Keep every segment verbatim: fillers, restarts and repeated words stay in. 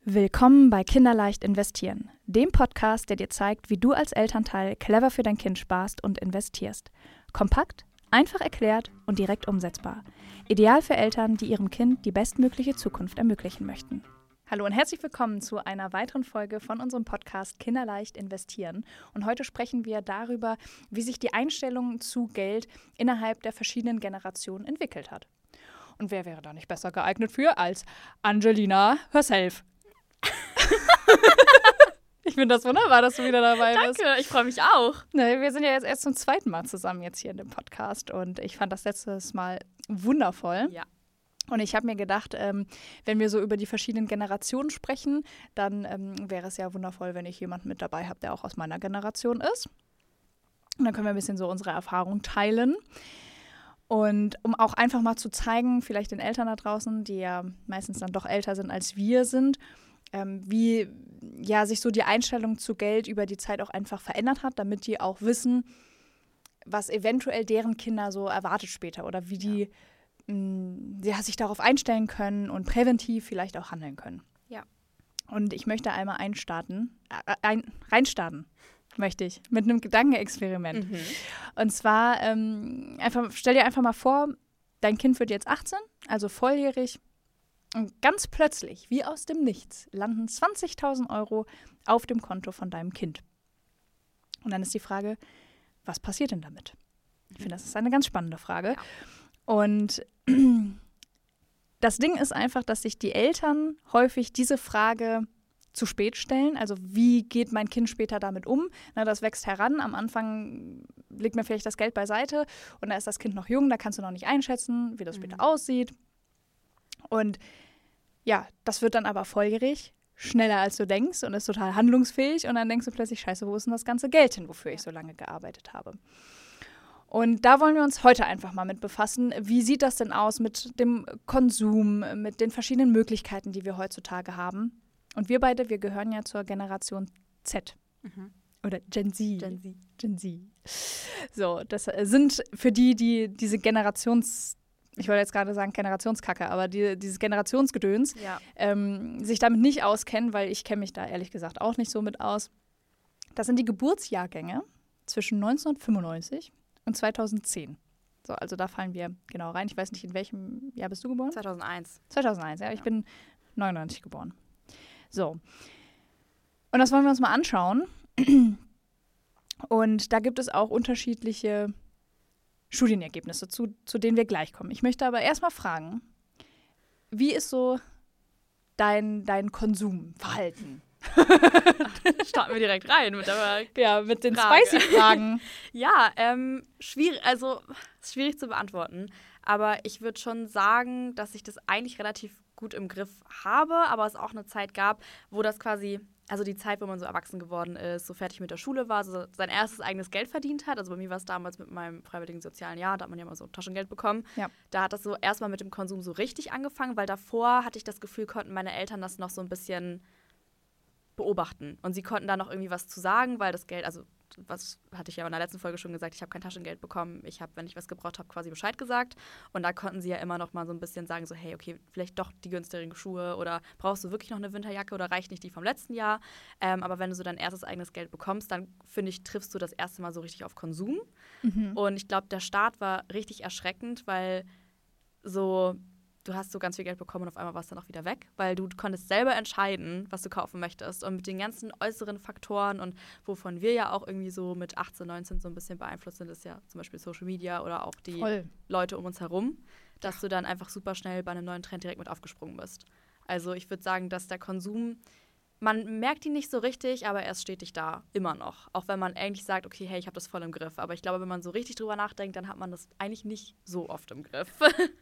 Willkommen bei Kinderleicht investieren, dem Podcast, der dir zeigt, wie du als Elternteil clever für dein Kind sparst und investierst. Kompakt, einfach erklärt und direkt umsetzbar. Ideal für Eltern, die ihrem Kind die bestmögliche Zukunft ermöglichen möchten. Hallo und herzlich willkommen zu einer weiteren Folge von unserem Podcast Kinderleicht investieren. Und heute sprechen wir darüber, wie sich die Einstellung zu Geld innerhalb der verschiedenen Generationen entwickelt hat. Und wer wäre da nicht besser geeignet für als Angelina herself? Ich finde das wunderbar, dass du wieder dabei Danke, bist. Danke, ich freue mich auch. Ne, wir sind ja jetzt erst zum zweiten Mal zusammen jetzt hier in dem Podcast und ich fand das letztes Mal wundervoll. Ja. Und ich habe mir gedacht, ähm, wenn wir so über die verschiedenen Generationen sprechen, dann ähm, wäre es ja wundervoll, wenn ich jemanden mit dabei habe, der auch aus meiner Generation ist. Und dann können wir ein bisschen so unsere Erfahrung teilen. Und um auch einfach mal zu zeigen, vielleicht den Eltern da draußen, die ja meistens dann doch älter sind als wir sind, ähm, wie ja, sich so die Einstellung zu Geld über die Zeit auch einfach verändert hat, damit die auch wissen, was eventuell deren Kinder so erwartet später oder wie die ja. mh, ja, sich darauf einstellen können und präventiv vielleicht auch handeln können. Ja. Und ich möchte einmal einstarten, äh, ein, reinstarten. Möchte ich, mit einem Gedankenexperiment. Mhm. Und zwar, ähm, einfach, stell dir einfach mal vor, dein Kind wird jetzt achtzehn, also volljährig, und ganz plötzlich, wie aus dem Nichts, landen zwanzigtausend Euro auf dem Konto von deinem Kind. Und dann ist die Frage, was passiert denn damit? Ich finde, das ist eine ganz spannende Frage. Ja. Und das Ding ist einfach, dass sich die Eltern häufig diese Frage zu spät stellen. Also wie geht mein Kind später damit um? Na, das wächst heran. Am Anfang legt mir vielleicht das Geld beiseite und da ist das Kind noch jung, da kannst du noch nicht einschätzen, wie das später mhm. aussieht. Und ja, das wird dann aber volljährig, schneller als du denkst und ist total handlungsfähig und dann denkst du plötzlich, scheiße, wo ist denn das ganze Geld hin, wofür ich so lange gearbeitet habe? Und da wollen wir uns heute einfach mal mit befassen. Wie sieht das denn aus mit dem Konsum, mit den verschiedenen Möglichkeiten, die wir heutzutage haben? Und wir beide, wir gehören ja zur Generation Z. Mhm. Oder Gen Z. Gen Z. Gen Z. So, das sind für die, die diese Generations, ich wollte jetzt gerade sagen Generationskacke, aber die, dieses Generationsgedöns, ja. ähm, sich damit nicht auskennen, weil ich kenne mich da ehrlich gesagt auch nicht so mit aus. Das sind die Geburtsjahrgänge zwischen neunzehnhundertfünfundneunzig und zweitausendzehn. So, also da fallen wir genau rein. Ich weiß nicht, in welchem Jahr bist du geboren? zweitausendeins. zweitausendeins, ja. ja. Ich bin neunundneunzig geboren. So. Und das wollen wir uns mal anschauen. Und da gibt es auch unterschiedliche Studienergebnisse, zu, zu denen wir gleich kommen. Ich möchte aber erstmal fragen, wie ist so dein, dein Konsumverhalten? Starten wir direkt rein mit der Ja, mit den Frage. Spicy-Fragen. Ja, ähm, schwierig, also ist schwierig zu beantworten. Aber ich würde schon sagen, dass ich das eigentlich relativ gut im Griff habe, aber es auch eine Zeit gab, wo das quasi, also die Zeit, wo man so erwachsen geworden ist, so fertig mit der Schule war, so sein erstes eigenes Geld verdient hat. Also bei mir war es damals mit meinem freiwilligen sozialen Jahr, da hat man ja mal so Taschengeld bekommen. Ja. Da hat das so erstmal mit dem Konsum so richtig angefangen, weil davor hatte ich das Gefühl, konnten meine Eltern das noch so ein bisschen beobachten. Und sie konnten da noch irgendwie was zu sagen, weil das Geld, also was hatte ich ja in der letzten Folge schon gesagt, ich habe kein Taschengeld bekommen. Ich habe, wenn ich was gebraucht habe, quasi Bescheid gesagt. Und da konnten sie ja immer noch mal so ein bisschen sagen, so hey, okay, vielleicht doch die günstigeren Schuhe oder brauchst du wirklich noch eine Winterjacke oder reicht nicht die vom letzten Jahr? Ähm, aber wenn du so dein erstes eigenes Geld bekommst, dann, finde ich, triffst du das erste Mal so richtig auf Konsum. Mhm. Und ich glaube, der Start war richtig erschreckend, weil so du hast so ganz viel Geld bekommen und auf einmal war es dann auch wieder weg, weil du konntest selber entscheiden, was du kaufen möchtest. Und mit den ganzen äußeren Faktoren und wovon wir ja auch irgendwie so mit achtzehn, neunzehn so ein bisschen beeinflusst sind, ist ja zum Beispiel Social Media oder auch die Voll. Leute um uns herum, dass ja. du dann einfach super schnell bei einem neuen Trend direkt mit aufgesprungen bist. Also ich würde sagen, dass der Konsum, man merkt ihn nicht so richtig, aber er ist stetig da, immer noch. Auch wenn man eigentlich sagt, okay, hey, ich habe das voll im Griff. Aber ich glaube, wenn man so richtig drüber nachdenkt, dann hat man das eigentlich nicht so oft im Griff.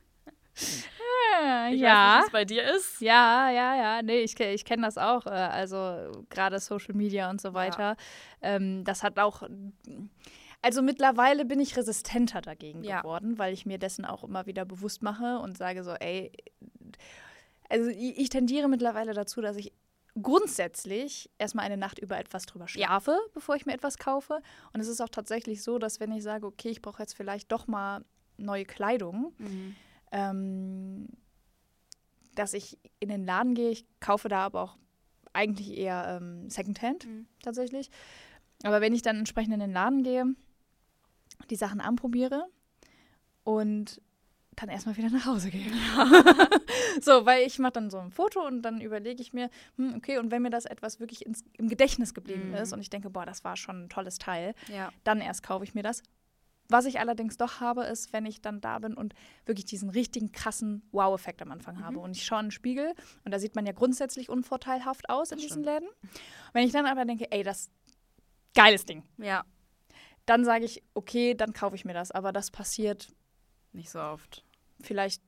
Ich ja. weiß nicht, wie es bei dir ist. Ja, ja, ja. Nee, ich, ich kenne das auch. Also gerade Social Media und so weiter. Ja. Ähm, das hat auch. Also mittlerweile bin ich resistenter dagegen ja. geworden, weil ich mir dessen auch immer wieder bewusst mache und sage so, ey, also ich, ich tendiere mittlerweile dazu, dass ich grundsätzlich erstmal eine Nacht über etwas drüber schlafe, ja. bevor ich mir etwas kaufe. Und es ist auch tatsächlich so, dass wenn ich sage, okay, ich brauche jetzt vielleicht doch mal neue Kleidung, mhm. ähm, dass ich in den Laden gehe, ich kaufe da aber auch eigentlich eher ähm, Secondhand Mhm. tatsächlich. Aber wenn ich dann entsprechend in den Laden gehe, die Sachen anprobiere und dann erstmal wieder nach Hause gehe. So, weil ich mache dann so ein Foto und dann überlege ich mir, hm, okay, und wenn mir das etwas wirklich ins, im Gedächtnis geblieben Mhm. ist und ich denke, boah, das war schon ein tolles Teil, Ja. dann erst kaufe ich mir das. Was ich allerdings doch habe, ist, wenn ich dann da bin und wirklich diesen richtigen krassen Wow-Effekt am Anfang Mhm. habe. Und ich schaue in den Spiegel und da sieht man ja grundsätzlich unvorteilhaft aus in Das diesen stimmt. Läden. Wenn ich dann aber denke, ey, das geiles Ding, Ja, dann sage ich, okay, dann kaufe ich mir das. Aber das passiert nicht so oft. vielleicht,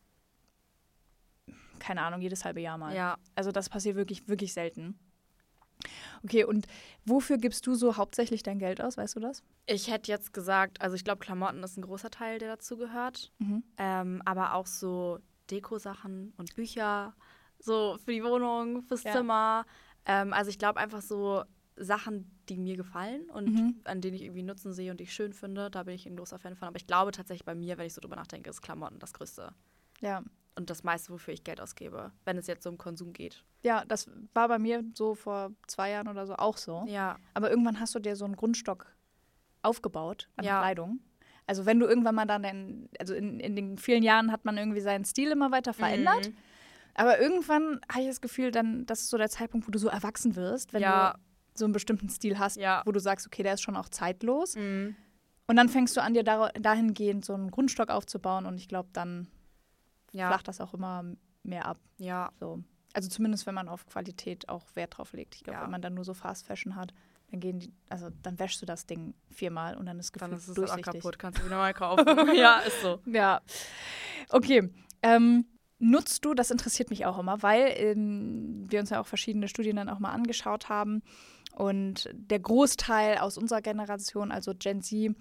keine Ahnung, jedes halbe Jahr mal. Ja, Also das passiert wirklich, wirklich selten. Okay, und wofür gibst du so hauptsächlich dein Geld aus? Weißt du das? ich hätte jetzt gesagt, also ich glaube, Klamotten ist ein großer Teil, der dazu gehört. Mhm. Ähm, aber auch so Dekosachen und Bücher, so für die Wohnung, fürs Ja. Zimmer. Ähm, also ich glaube einfach so Sachen, die mir gefallen und Mhm. an denen ich irgendwie Nutzen sehe und die ich schön finde. Da bin ich ein großer Fan von. Aber ich glaube tatsächlich bei mir, wenn ich so drüber nachdenke, ist Klamotten das Größte. Ja. Und das meiste, wofür ich Geld ausgebe, wenn es jetzt so um Konsum geht. Ja, das war bei mir so vor zwei Jahren oder so auch so. Ja, Aber irgendwann hast du dir so einen Grundstock aufgebaut an Ja. Kleidung. Also wenn du irgendwann mal dann, den, also in, in den vielen Jahren hat man irgendwie seinen Stil immer weiter verändert. Mhm. Aber irgendwann habe ich das Gefühl, dann, das ist so der Zeitpunkt, wo du so erwachsen wirst, wenn Ja. du so einen bestimmten Stil hast, Ja. wo du sagst, okay, der ist schon auch zeitlos. Mhm. Und dann fängst du an, dir dar- dahingehend so einen Grundstock aufzubauen und ich glaube, dann Ja. flacht das auch immer mehr ab. Ja. So. Also zumindest, wenn man auf Qualität auch Wert drauf legt. Ich glaube, Ja. wenn man dann nur so Fast Fashion hat, dann gehen die, also dann wäschst du das Ding viermal und dann ist Dann gefühlt ist es auch durchsichtig. kaputt. Kannst du wieder neu kaufen. Ja, ist so. Ja. Okay. Ähm, nutzt du, das interessiert mich auch immer, weil ähm, wir uns ja auch verschiedene Studien dann auch mal angeschaut haben und der Großteil aus unserer Generation, also Gen Z,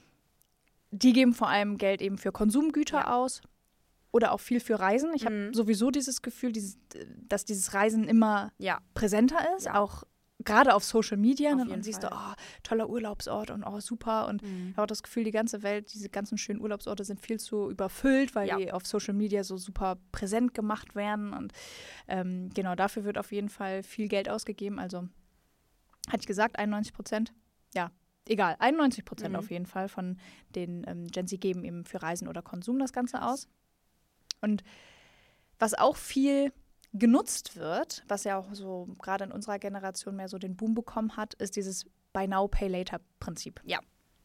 die geben vor allem Geld eben für Konsumgüter Ja. aus oder auch viel für Reisen. Ich habe Mhm. sowieso dieses Gefühl, dieses, dass dieses Reisen immer Ja. präsenter ist, Ja. auch gerade auf Social Media. Auf Ne? jeden Und siehst Fall. du, oh, toller Urlaubsort und oh, super. Und Mhm. ich habe auch das Gefühl, die ganze Welt, diese ganzen schönen Urlaubsorte sind viel zu überfüllt, weil Ja. die auf Social Media so super präsent gemacht werden. Und ähm, genau dafür wird auf jeden Fall viel Geld ausgegeben. Also, hatte ich gesagt, einundneunzig Prozent? Ja, egal. einundneunzig Prozent Mhm. auf jeden Fall von den ähm, Gen Z geben eben für Reisen oder Konsum das Ganze Krass. aus. Und was auch viel genutzt wird, was ja auch so gerade in unserer Generation mehr so den Boom bekommen hat, ist dieses Buy Now, Pay Later Prinzip. Ja.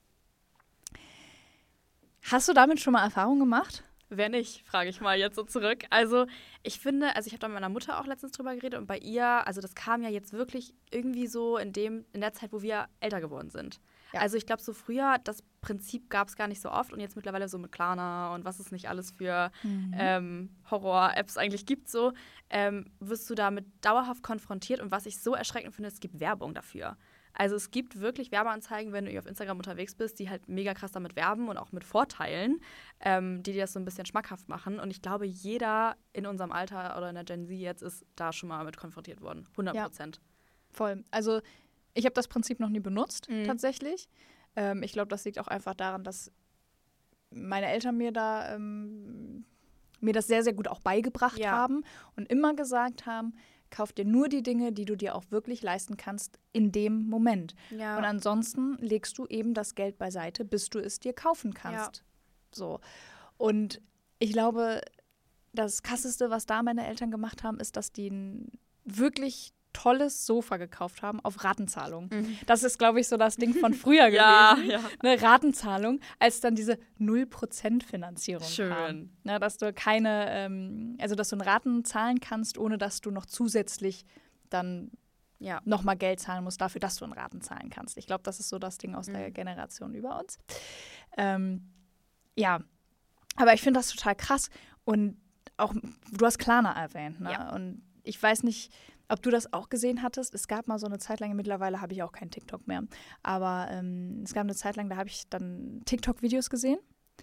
Hast du damit schon mal Erfahrung gemacht? Wer nicht, frage ich mal jetzt so zurück. Also ich finde, also ich habe da mit meiner Mutter auch letztens drüber geredet und bei ihr, also das kam ja jetzt wirklich irgendwie so in dem, in der Zeit, wo wir älter geworden sind. Ja. Also ich glaube so früher, das Prinzip gab es gar nicht so oft und jetzt mittlerweile so mit Klarna und was es nicht alles für ähm, Horror-Apps eigentlich gibt so, ähm, wirst du damit dauerhaft konfrontiert und was ich so erschreckend finde, es gibt Werbung dafür. Also es gibt wirklich Werbeanzeigen, wenn du auf Instagram unterwegs bist, die halt mega krass damit werben und auch mit Vorteilen, ähm, die dir das so ein bisschen schmackhaft machen. Und ich glaube, jeder in unserem Alter oder in der Gen Z jetzt ist da schon mal mit konfrontiert worden. hundert Prozent. Voll. Also ich habe das Prinzip noch nie benutzt, Mhm. tatsächlich. Ähm, ich glaube, das liegt auch einfach daran, dass meine Eltern mir da ähm, mir das sehr, sehr gut auch beigebracht Ja. haben und immer gesagt haben, kauf dir nur die Dinge, die du dir auch wirklich leisten kannst in dem Moment. Ja. Und ansonsten legst du eben das Geld beiseite, bis du es dir kaufen kannst. So. Und ich glaube, das Krasseste, was da meine Eltern gemacht haben, ist, dass die ein wirklich tolles Sofa gekauft haben auf Ratenzahlung. Mhm. Das ist, glaube ich, so das Ding von früher Ja, gewesen. ja. Eine Ratenzahlung, als dann diese null Prozent Finanzierung Schön. kam. Na, dass du keine, ähm, also dass du in Raten zahlen kannst, ohne dass du noch zusätzlich dann Ja. nochmal Geld zahlen musst dafür, dass du in Raten zahlen kannst. Ich glaube, das ist so das Ding aus der Mhm. Generation über uns. Ähm, ja, aber ich finde das total krass. Und auch, du hast Klarna erwähnt, ne? Ja. Und ich weiß nicht, ob du das auch gesehen hattest. Es gab mal so eine Zeit lang, mittlerweile habe ich auch keinen TikTok mehr, aber ähm, es gab eine Zeit lang, da habe ich dann TikTok-Videos gesehen.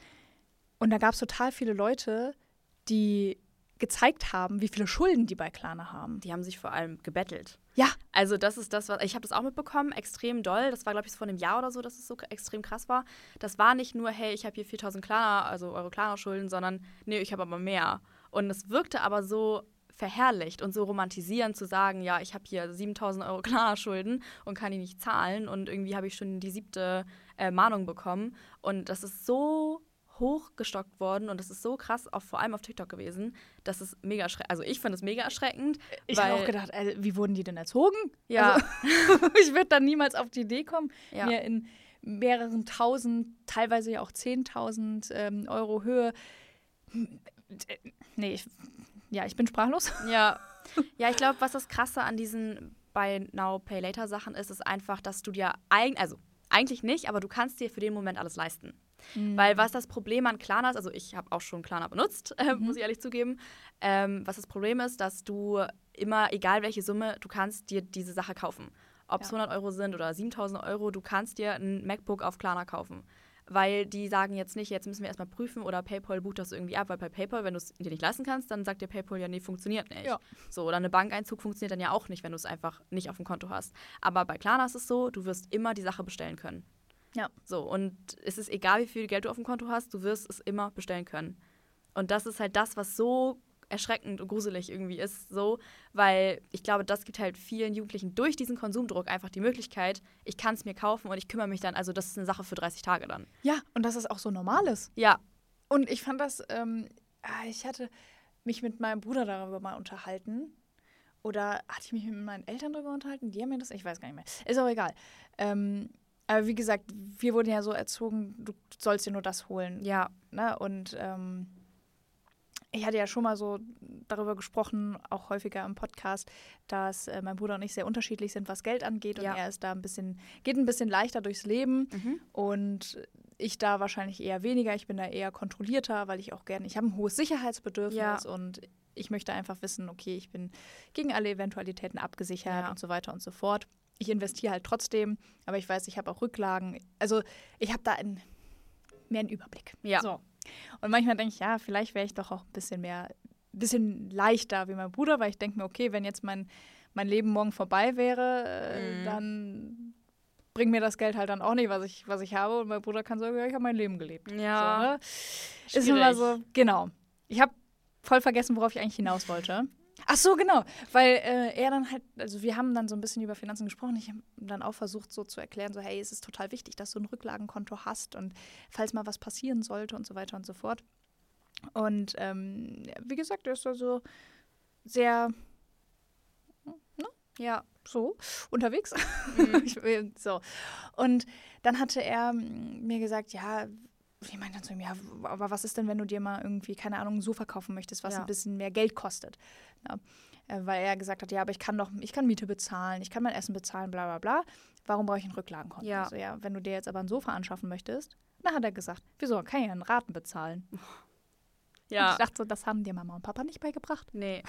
Und da gab es total viele Leute, die gezeigt haben, wie viele Schulden die bei Klarna haben. Die haben sich vor allem gebettelt. Ja. Also das ist das, was ich habe das auch mitbekommen, extrem doll. Das war, glaube ich, vor einem Jahr oder so, dass es so k- extrem krass war. Das war nicht nur, hey, ich habe hier viertausend Klarna, also Euro Klarna-Schulden, sondern nee, ich habe aber mehr. Und es wirkte aber so verherrlicht und so romantisieren, zu sagen, ja, ich habe hier siebentausend Euro Klarna-Schulden und kann die nicht zahlen und irgendwie habe ich schon die siebte äh, Mahnung bekommen. Und das ist so hochgestockt worden und das ist so krass, auch vor allem auf TikTok gewesen, dass es mega erschreckend, also ich finde es mega erschreckend. Ich weil, habe auch gedacht, äh, wie wurden die denn erzogen? Ja. Also, ich würde dann niemals auf die Idee kommen, Ja. mir in mehreren tausend, teilweise ja auch zehntausend ähm, Euro Höhe. Nee, ich, ja, ich bin sprachlos. Ja, ja, ich glaube, was das Krasse an diesen Buy Now, Pay Later Sachen ist, ist einfach, dass du dir, eig- also eigentlich nicht, aber du kannst dir für den Moment alles leisten. Mhm. Weil was das Problem an Klarna ist, also ich habe auch schon Klarna benutzt, äh, mhm. muss ich ehrlich zugeben, ähm, was das Problem ist, dass du immer, egal welche Summe, du kannst dir diese Sache kaufen. Ob es ja. hundert Euro sind oder siebentausend Euro, du kannst dir ein MacBook auf Klarna kaufen. Weil die sagen jetzt nicht, jetzt müssen wir erstmal prüfen oder PayPal bucht das irgendwie ab, weil bei PayPal, wenn du es dir nicht leisten kannst, dann sagt dir PayPal ja, nee, funktioniert nicht. Ja. So, oder eine Bankeinzug funktioniert dann ja auch nicht, wenn du es einfach nicht auf dem Konto hast. Aber bei Klarna ist es so, du wirst immer die Sache bestellen können. Ja. So, und es ist egal, wie viel Geld du auf dem Konto hast, du wirst es immer bestellen können. Und das ist halt das, was so erschreckend und gruselig irgendwie ist, so, weil ich glaube, das gibt halt vielen Jugendlichen durch diesen Konsumdruck einfach die Möglichkeit, ich kann es mir kaufen und ich kümmere mich dann, also das ist eine Sache für dreißig Tage dann. Ja, und dass es auch so normal ist. Ja. Und ich fand das, ähm, ich hatte mich mit meinem Bruder darüber mal unterhalten oder hatte ich mich mit meinen Eltern darüber unterhalten, die haben mir das, ich weiß gar nicht mehr, ist auch egal. Ähm, aber wie gesagt, wir wurden ja so erzogen, du sollst dir nur das holen. Ja. Ne? Und ähm, ich hatte ja schon mal so darüber gesprochen, auch häufiger im Podcast, dass äh, mein Bruder und ich sehr unterschiedlich sind, was Geld angeht. Und ja. er ist da ein bisschen, geht ein bisschen leichter durchs Leben. Mhm. Und ich da wahrscheinlich eher weniger. Ich bin da eher kontrollierter, weil ich auch gerne, ich habe ein hohes Sicherheitsbedürfnis ja. und ich möchte einfach wissen, okay, ich bin gegen alle Eventualitäten abgesichert ja. und so weiter und so fort. Ich investiere halt trotzdem, aber ich weiß, ich habe auch Rücklagen. Also ich habe da ein, mehr einen Überblick. Ja. So. Und manchmal denke ich, ja, vielleicht wäre ich doch auch ein bisschen mehr, ein bisschen leichter wie mein Bruder, weil ich denke mir, okay, wenn jetzt mein, mein Leben morgen vorbei wäre, äh, mhm. dann bringt mir das Geld halt dann auch nicht, was ich, was ich habe. Und mein Bruder kann sagen, ja, ich habe mein Leben gelebt. Ja. So, ne? Ist immer so, genau. Ich habe voll vergessen, worauf ich eigentlich hinaus wollte. Ach so, genau, weil äh, er dann halt, also wir haben dann so ein bisschen über Finanzen gesprochen. Ich habe dann auch versucht so zu erklären, so hey, es ist total wichtig, dass du ein Rücklagenkonto hast und falls mal was passieren sollte und so weiter und so fort. Und ähm, wie gesagt, er ist also sehr, ne? Ja, so unterwegs. Mhm. so. Und dann hatte er mir gesagt, ja, ich meinte dann zu ihm, ja, aber was ist denn, wenn du dir mal irgendwie, keine Ahnung, ein Sofa kaufen möchtest, was ja. ein bisschen mehr Geld kostet? Ja, weil er gesagt hat, ja, aber ich kann doch, ich kann Miete bezahlen, ich kann mein Essen bezahlen, bla bla bla. Warum brauche ich ein Rücklagenkonto? Ja. Also, ja, wenn du dir jetzt aber ein Sofa anschaffen möchtest, dann hat er gesagt, wieso, kann ich ja einen Raten bezahlen. Ja. Und ich dachte so, das haben dir Mama und Papa nicht beigebracht? Nee.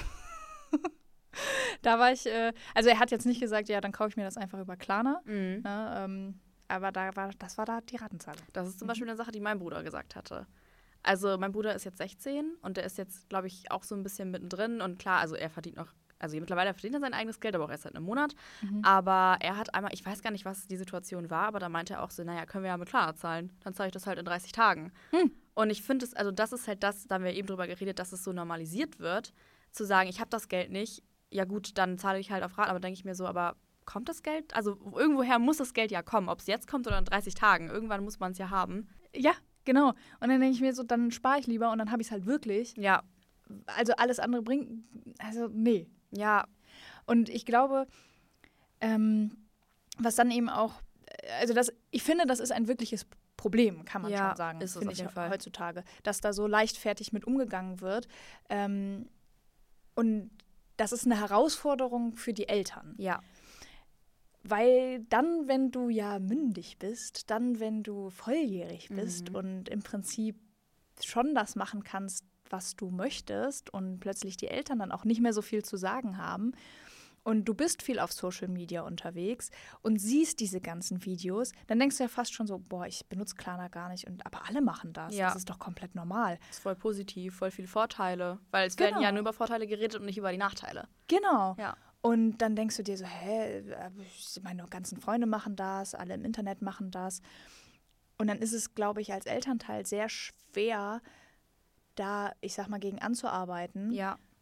Da war ich, äh, also er hat jetzt nicht gesagt, ja, dann kaufe ich mir das einfach über Klarna. Mhm. Ja, ähm, aber da war, das war da die Ratenzahlung. Das ist zum Beispiel eine Sache, die mein Bruder gesagt hatte. Also mein Bruder ist jetzt sechzehn und der ist jetzt, glaube ich, auch so ein bisschen mittendrin. Und klar, also er verdient noch, also mittlerweile verdient er sein eigenes Geld, aber auch erst seit einem Monat. Mhm. Aber er hat einmal, ich weiß gar nicht, was die Situation war, aber da meinte er auch so, naja, können wir ja mit Klarna zahlen. Dann zahle ich das halt in dreißig Tagen. Hm. Und ich finde es, also das ist halt das, da haben wir eben drüber geredet, dass es so normalisiert wird, zu sagen, ich habe das Geld nicht, ja gut, dann zahle ich halt auf Raten. Aber denke ich mir so, aber kommt das Geld? Also irgendwoher muss das Geld ja kommen, ob es jetzt kommt oder in dreißig Tagen. Irgendwann muss man es ja haben. Ja, genau. Und dann denke ich mir so, dann spare ich lieber und dann habe ich es halt wirklich. Ja. Also alles andere bringt, also nee. Ja. Und ich glaube, ähm, was dann eben auch, also das, ich finde, das ist ein wirkliches Problem, kann man ja, schon sagen, ist es auf jeden Fall. Heutzutage, dass da so leichtfertig mit umgegangen wird. Ähm, und das ist eine Herausforderung für die Eltern. Ja. Weil dann, wenn du ja mündig bist, dann, wenn du volljährig bist mhm. und im Prinzip schon das machen kannst, was du möchtest und plötzlich die Eltern dann auch nicht mehr so viel zu sagen haben und du bist viel auf Social Media unterwegs und siehst diese ganzen Videos, dann denkst du ja fast schon so, boah, ich benutze Klarna gar nicht, und aber alle machen das. Ja. Das ist doch komplett normal. Das ist voll positiv, voll viele Vorteile, weil es genau. werden ja nur über Vorteile geredet und nicht über die Nachteile. Genau. Ja. Und dann denkst du dir so, hä, meine ganzen Freunde machen das, alle im Internet machen das. Und dann ist es, glaube ich, als Elternteil sehr schwer, da, ich sag mal, gegen anzuarbeiten. Ja.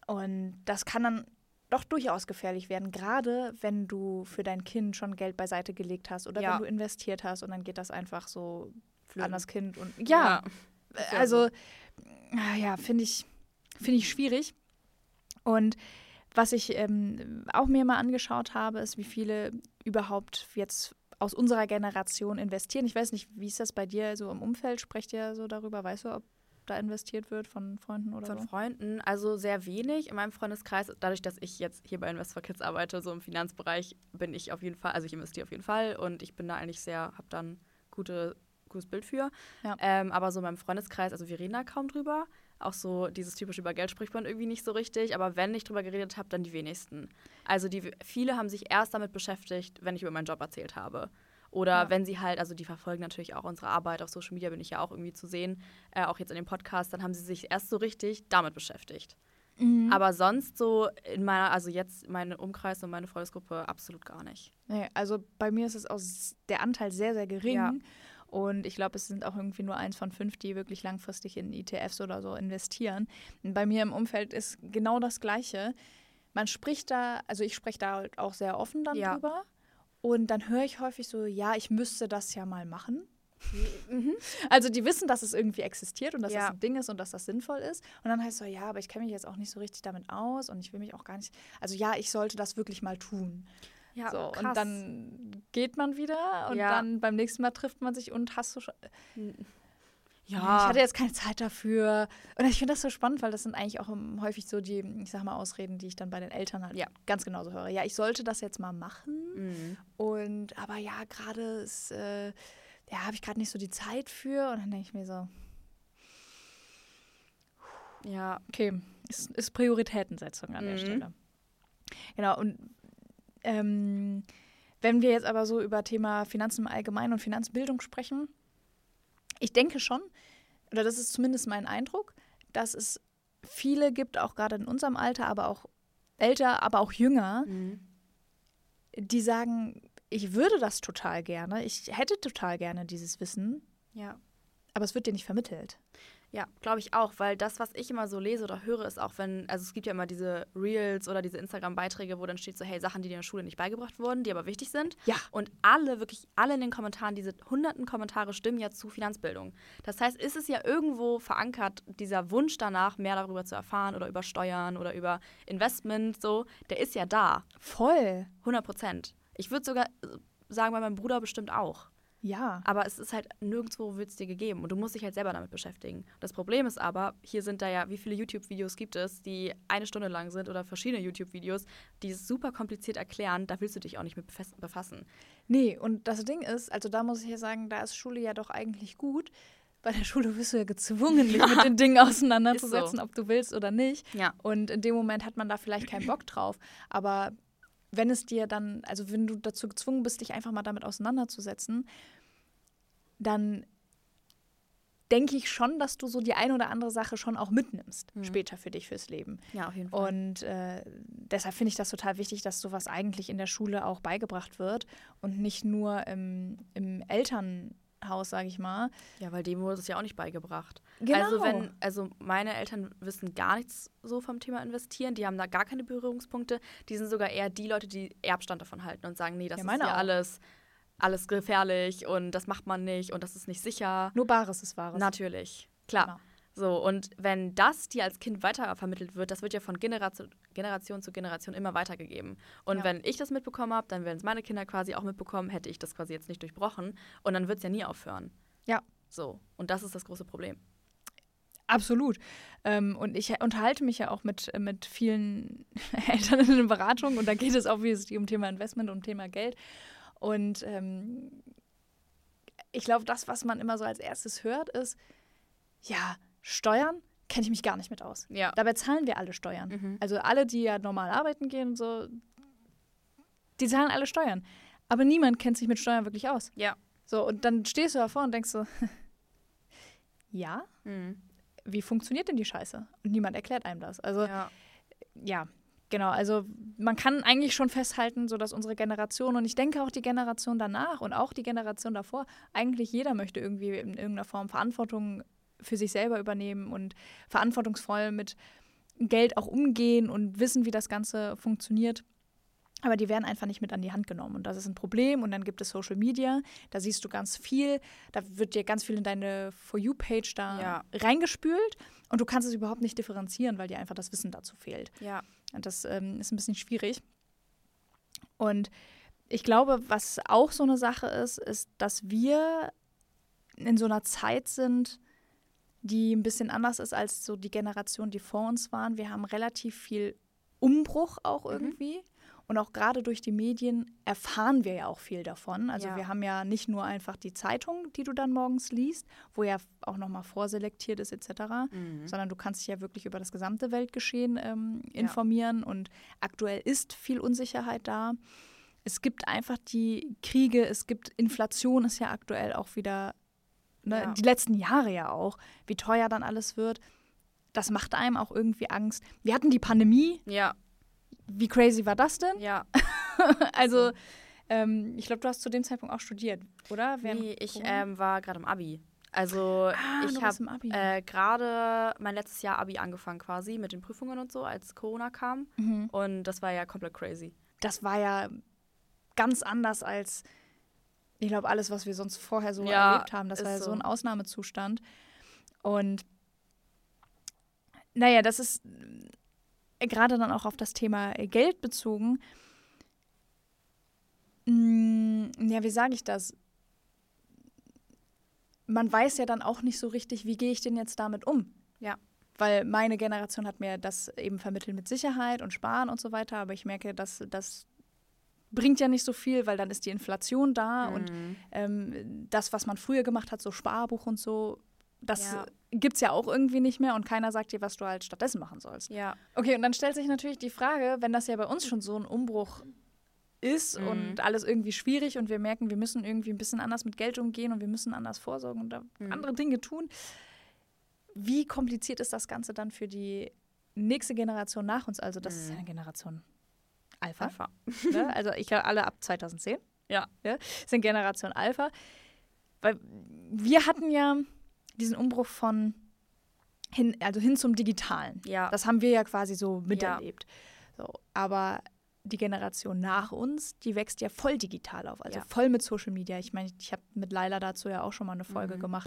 Und das kann dann doch durchaus gefährlich werden, gerade wenn du für dein Kind schon Geld beiseite gelegt hast oder Ja. wenn du investiert hast und dann geht das einfach so Flöten. an das Kind. Und ja, ja. also ja, finde ich, finde ich schwierig. Und was ich ähm, auch mir mal angeschaut habe, ist, wie viele überhaupt jetzt aus unserer Generation investieren. Ich weiß nicht, wie ist das bei dir so im Umfeld? Sprecht ihr so darüber? Weißt du, ob da investiert wird von Freunden oder Von so? Freunden, also sehr wenig in meinem Freundeskreis. Dadurch, dass ich jetzt hier bei Invest for Kids arbeite, so im Finanzbereich, bin ich auf jeden Fall, also ich investiere auf jeden Fall und ich bin da eigentlich sehr, habe dann gute, gutes Bild für. Ja. Ähm, aber so in meinem Freundeskreis, also wir reden da kaum drüber. Auch so dieses typische über Geld spricht man irgendwie nicht so richtig. Aber wenn ich drüber geredet habe, dann die wenigsten. Also die, viele haben sich erst damit beschäftigt, wenn ich über meinen Job erzählt habe. Oder Ja. wenn sie halt, also die verfolgen natürlich auch unsere Arbeit, auf Social Media bin ich ja auch irgendwie zu sehen, äh, auch jetzt in dem Podcast, dann haben sie sich erst so richtig damit beschäftigt. Mhm. Aber sonst so in meiner, also jetzt meine Umkreis und meine Freundesgruppe absolut gar nicht. Nee, also bei mir ist es auch s- der Anteil sehr, sehr gering. Ja. Und ich glaube, es sind auch irgendwie nur eins von fünf, die wirklich langfristig in E T Fs oder so investieren. Und bei mir im Umfeld ist genau das Gleiche. Man spricht da, also ich spreche da halt auch sehr offen dann Ja. drüber. Und dann höre ich häufig so, ja, ich müsste das ja mal machen. Mhm. Also die wissen, dass es irgendwie existiert und dass Ja. das ein Ding ist und dass das sinnvoll ist. Und dann heißt es so, ja, aber ich kenne mich jetzt auch nicht so richtig damit aus und ich will mich auch gar nicht, also ja, ich sollte das wirklich mal tun. Ja, so, krass. und dann geht man wieder und Ja. dann beim nächsten Mal trifft man sich und hast du schon, Ja, ich hatte jetzt keine Zeit dafür. Und ich finde das so spannend, weil das sind eigentlich auch um, häufig so die, ich sag mal, Ausreden, die ich dann bei den Eltern halt Ja. ganz genauso höre. Ja, ich sollte das jetzt mal machen. Mhm. Und aber ja, gerade ist, äh, ja, habe ich gerade nicht so die Zeit für. Und dann denke ich mir so, Ja, okay, ist, ist Prioritätensetzung an der Mhm. Stelle. Genau, und ähm, wenn wir jetzt aber so über Thema Finanzen im Allgemeinen und Finanzbildung sprechen, ich denke schon, oder das ist zumindest mein Eindruck, dass es viele gibt, auch gerade in unserem Alter, aber auch älter, aber auch jünger, Mhm. die sagen, ich würde das total gerne, ich hätte total gerne dieses Wissen, ja. aber es wird dir nicht vermittelt. Ja, glaube ich auch, weil das, was ich immer so lese oder höre, ist auch, wenn, also es gibt ja immer diese Reels oder diese Instagram-Beiträge, wo dann steht so, hey, Sachen, die dir in der Schule nicht beigebracht wurden, die aber wichtig sind. Ja. Und alle, wirklich alle in den Kommentaren, diese hunderten Kommentare stimmen ja zu Finanzbildung. Das heißt, ist es ja irgendwo verankert, dieser Wunsch danach, mehr darüber zu erfahren oder über Steuern oder über Investment, so, der ist ja da, Voll. hundert Prozent. Ich würde sogar sagen, bei meinem Bruder bestimmt auch. Ja. Aber es ist halt nirgendwo wird es dir gegeben und du musst dich halt selber damit beschäftigen. Das Problem ist aber, hier sind da ja, wie viele YouTube-Videos gibt es, die eine Stunde lang sind oder verschiedene YouTube-Videos, die es super kompliziert erklären, da willst du dich auch nicht mit befas- befassen. Nee, und das Ding ist, also da muss ich ja sagen, da ist Schule ja doch eigentlich gut. Bei der Schule wirst du ja gezwungen, dich mit den Dingen auseinanderzusetzen, Ist ob du willst oder nicht. Ja. Und in dem Moment hat man da vielleicht keinen Bock drauf. Aber wenn es dir dann, also wenn du dazu gezwungen bist, dich einfach mal damit auseinanderzusetzen, dann denke ich schon, dass du so die ein oder andere Sache schon auch mitnimmst, Mhm. später für dich, fürs Leben. Ja, auf jeden Fall. Und äh, deshalb finde ich das total wichtig, dass sowas eigentlich in der Schule auch beigebracht wird und nicht nur im, im Elternhaus, sage ich mal. Ja, weil dem wurde es ja auch nicht beigebracht. Genau. Also wenn, also meine Eltern wissen gar nichts so vom Thema Investieren, die haben da gar keine Berührungspunkte. Die sind sogar eher die Leute, die Erbstand davon halten und sagen, nee, das Ja, ist meine ja auch. alles, alles gefährlich und das macht man nicht und das ist nicht sicher. Nur Bares ist Wahres. Natürlich, klar. Genau. So, und wenn das dir als Kind weitervermittelt wird, das wird ja von Generation, Generation zu Generation immer weitergegeben. Und Ja. wenn ich das mitbekommen habe, dann werden es meine Kinder quasi auch mitbekommen, hätte ich das quasi jetzt nicht durchbrochen. Und dann wird es ja nie aufhören. Ja. So, und das ist das große Problem. Absolut. Ähm, und ich unterhalte mich ja auch mit, mit vielen Eltern in den Beratungen und da geht es obviously um Thema Investment, um Thema Geld. Und ähm, ich glaube, das, was man immer so als erstes hört, ist, ja, Steuern kenne ich mich gar nicht mit aus. Ja. Dabei zahlen wir alle Steuern. Mhm. Also alle, die ja normal arbeiten gehen und so, die zahlen alle Steuern. Aber niemand kennt sich mit Steuern wirklich aus. Ja. So, und dann stehst du davor und denkst so, ja, Mhm. wie funktioniert denn die Scheiße? Und niemand erklärt einem das. Also Ja. ja, genau. Also man kann eigentlich schon festhalten, so dass unsere Generation und ich denke auch die Generation danach und auch die Generation davor, eigentlich jeder möchte irgendwie in irgendeiner Form Verantwortung für sich selber übernehmen und verantwortungsvoll mit, Geld auch umgehen und wissen, wie das Ganze funktioniert. Aber die werden einfach nicht mit an die Hand genommen. Und das ist ein Problem. Und dann gibt es Social Media. Da siehst du ganz viel. Da wird dir ganz viel in deine For You-Page da Ja. reingespült. Und du kannst es überhaupt nicht differenzieren, weil dir einfach das Wissen dazu fehlt. Ja. Und das ähm, ist ein bisschen schwierig. Und ich glaube, was auch so eine Sache ist, ist, dass wir in so einer Zeit sind, die ein bisschen anders ist als so die Generation, die vor uns waren. Wir haben relativ viel Umbruch auch irgendwie. Mhm. Und auch gerade durch die Medien erfahren wir ja auch viel davon. Also Ja. wir haben ja nicht nur einfach die Zeitung, die du dann morgens liest, wo ja auch nochmal vorselektiert ist et cetera, mhm. sondern du kannst dich ja wirklich über das gesamte Weltgeschehen ähm, informieren. Ja. Und aktuell ist viel Unsicherheit da. Es gibt einfach die Kriege, es gibt Inflation, ist ja aktuell auch wieder, ne, ja. die letzten Jahre ja auch, wie teuer dann alles wird. Das macht einem auch irgendwie Angst. Wir hatten die Pandemie. Ja. Wie crazy war das denn? Ja. also, so. ähm, ich glaube, du hast zu dem Zeitpunkt auch studiert, oder? Während nee, ich ähm, war gerade im Abi. Also ah, ich habe äh, gerade mein letztes Jahr Abi angefangen quasi mit den Prüfungen und so, als Corona kam. Mhm. Und das war ja komplett crazy. Das war ja ganz anders als, ich glaube, alles, was wir sonst vorher so ja, erlebt haben. Das war ja so. so ein Ausnahmezustand. Und naja, das ist gerade dann auch auf das Thema Geld bezogen. Ja, wie sage ich das? Man weiß ja dann auch nicht so richtig, wie gehe ich denn jetzt damit um? Ja. Weil meine Generation hat mir das eben vermittelt mit Sicherheit und Sparen und so weiter. Aber ich merke, dass das bringt ja nicht so viel, weil dann ist die Inflation da. Mhm. Und ähm, das, was man früher gemacht hat, so Sparbuch und so, das ja. gibt es ja auch irgendwie nicht mehr und keiner sagt dir, was du halt stattdessen machen sollst. Ja. Okay, und dann stellt sich natürlich die Frage, wenn das ja bei uns schon so ein Umbruch ist mhm. und alles irgendwie schwierig und wir merken, wir müssen irgendwie ein bisschen anders mit Geld umgehen und wir müssen anders vorsorgen und da mhm. andere Dinge tun. Wie kompliziert ist das Ganze dann für die nächste Generation nach uns? Also das mhm. ist eine Generation Alpha. Alpha. Ne? Also ich glaube alle ab zweitausendzehn. Ja. ja. Sind Generation Alpha. Weil wir hatten ja diesen Umbruch von hin, also hin zum Digitalen. Ja. Das haben wir ja quasi so miterlebt. Ja. So, aber die Generation nach uns, die wächst ja voll digital auf, also ja. voll mit Social Media. Ich meine, ich habe mit Laila dazu ja auch schon mal eine Folge mhm. gemacht,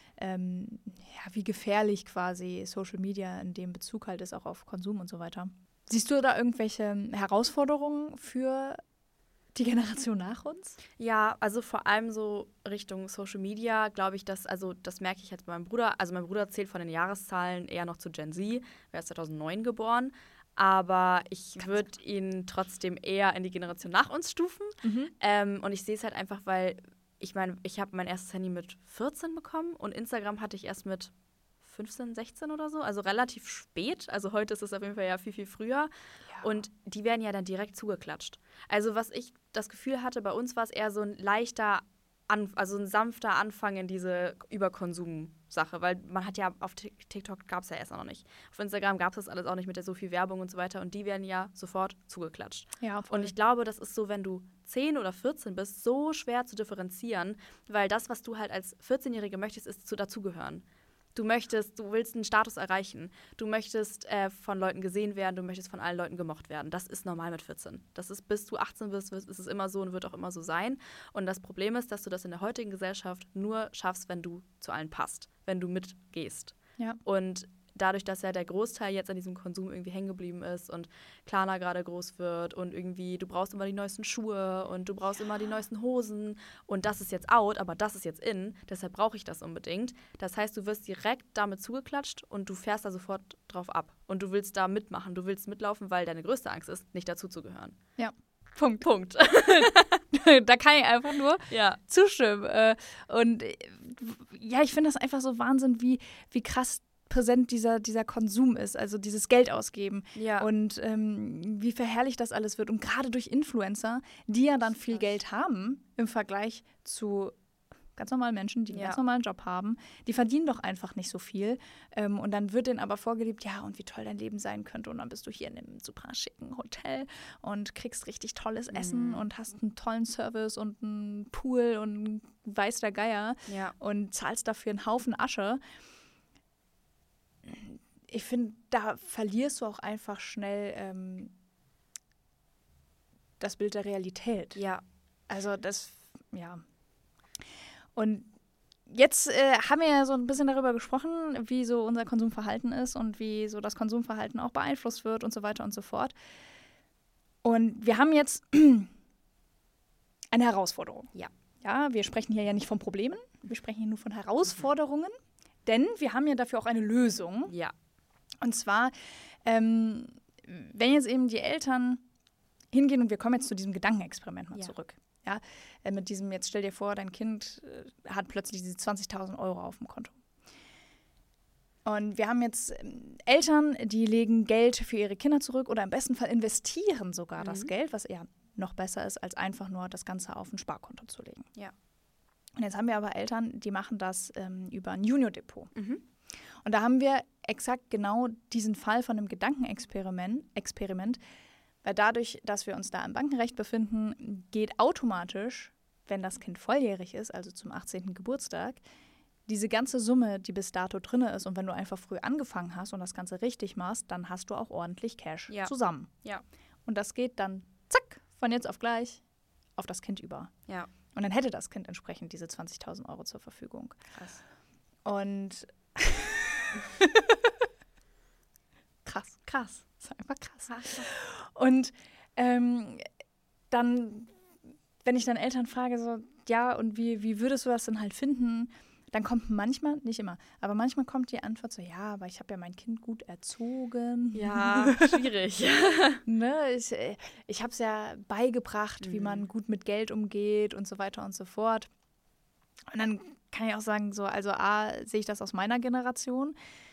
ähm, ja, wie gefährlich quasi Social Media in dem Bezug halt ist, auch auf Konsum und so weiter. Siehst du da irgendwelche Herausforderungen für die Generation nach uns? Ja, also vor allem so Richtung Social Media, glaube ich, dass, also das merke ich jetzt bei meinem Bruder, also mein Bruder zählt von den Jahreszahlen eher noch zu Gen Z, er ist zweitausendneun geboren, aber ich würde ihn trotzdem eher in die Generation nach uns stufen. Mhm. Ähm, und ich sehe es halt einfach, weil, ich meine, ich habe mein erstes Handy mit vierzehn bekommen und Instagram hatte ich erst mit fünfzehn, sechzehn oder so, also relativ spät. Also heute ist es auf jeden Fall ja viel, viel früher. Ja. Und die werden ja dann direkt zugeklatscht. Also was ich das Gefühl hatte, bei uns war es eher so ein leichter, An- also ein sanfter Anfang in diese Überkonsum-Sache, weil man hat ja, auf TikTok gab es ja erst noch nicht. Auf Instagram gab es das alles auch nicht mit der so viel Werbung und so weiter und die werden ja sofort zugeklatscht. Ja, voll. Und ich glaube, das ist so, wenn du zehn oder vierzehn bist, so schwer zu differenzieren, weil das, was du halt als vierzehnjährige möchtest, ist zu dazugehören. Du möchtest, du willst einen Status erreichen. Du möchtest äh, von Leuten gesehen werden, du möchtest von allen Leuten gemocht werden. Das ist normal mit vierzehn. Das ist, bis du achtzehn bist, ist es immer so und wird auch immer so sein. Und das Problem ist, dass du das in der heutigen Gesellschaft nur schaffst, wenn du zu allen passt, wenn du mitgehst. Ja. Und dadurch, dass ja der Großteil jetzt an diesem Konsum irgendwie hängen geblieben ist und Klarna gerade groß wird und irgendwie, du brauchst immer die neuesten Schuhe und du brauchst ja. immer die neuesten Hosen und das ist jetzt out, aber das ist jetzt in, deshalb brauche ich das unbedingt. Das heißt, du wirst direkt damit zugeklatscht und du fährst da sofort drauf ab und du willst da mitmachen, du willst mitlaufen, weil deine größte Angst ist, nicht dazuzugehören. Ja. Punkt. Punkt. Da kann ich einfach nur ja. zustimmen. Und ja, ich finde das einfach so Wahnsinn, wie, wie krass präsent dieser, dieser Konsum ist, also dieses Geld ausgeben ja. und ähm, wie verherrlicht das alles wird und gerade durch Influencer, die ja dann viel Geld haben im Vergleich zu ganz normalen Menschen, die einen ja. ganz normalen Job haben, die verdienen doch einfach nicht so viel ähm, und dann wird denen aber vorgelebt, ja und wie toll dein Leben sein könnte und dann bist du hier in einem super schicken Hotel und kriegst richtig tolles mhm. Essen und hast einen tollen Service und einen Pool und weiß der Geier ja. und zahlst dafür einen Haufen Asche. ich finde, da verlierst du auch einfach schnell ähm, das Bild der Realität. Ja. Also das, ja. Und jetzt äh, haben wir ja so ein bisschen darüber gesprochen, wie so unser Konsumverhalten ist und wie so das Konsumverhalten auch beeinflusst wird und so weiter und so fort. Und wir haben jetzt eine Herausforderung. Ja. Ja, wir sprechen hier ja nicht von Problemen, wir sprechen hier nur von Herausforderungen, denn wir haben ja dafür auch eine Lösung. Ja. Und zwar, ähm, wenn jetzt eben die Eltern hingehen, und wir kommen jetzt zu diesem Gedankenexperiment mal Ja. zurück. Ja, äh, mit diesem, jetzt stell dir vor, dein Kind äh, hat plötzlich diese zwanzigtausend Euro auf dem Konto. Und wir haben jetzt ähm, Eltern, die legen Geld für ihre Kinder zurück oder im besten Fall investieren sogar Mhm. das Geld, was ja noch besser ist, als einfach nur das Ganze auf ein Sparkonto zu legen. Ja. Und jetzt haben wir aber Eltern, die machen das ähm, über ein Junior-Depot. Mhm. Und da haben wir exakt genau diesen Fall von einem Gedankenexperiment, Experiment, weil dadurch, dass wir uns da im Bankenrecht befinden, geht automatisch, wenn das Kind volljährig ist, also zum achtzehnten Geburtstag, diese ganze Summe, die bis dato drin ist, und wenn du einfach früh angefangen hast und das Ganze richtig machst, dann hast du auch ordentlich Cash Ja. zusammen. Ja. Und das geht dann, zack, von jetzt auf gleich auf das Kind über. Ja. Und dann hätte das Kind entsprechend diese zwanzigtausend Euro zur Verfügung. Krass. Und krass, Krass. das ist einfach krass. Krass. Und ähm, dann, wenn ich dann Eltern frage, so, ja, und wie, wie würdest du das denn halt finden? Dann kommt manchmal, nicht immer, aber manchmal kommt die Antwort so, ja, aber ich habe ja mein Kind gut erzogen. Ja, schwierig. Ne, ich äh, ich habe es ja beigebracht, wie Mhm. man gut mit Geld umgeht und so weiter und so fort. Und dann kann ich auch sagen, so, also A, sehe ich das aus meiner Generation.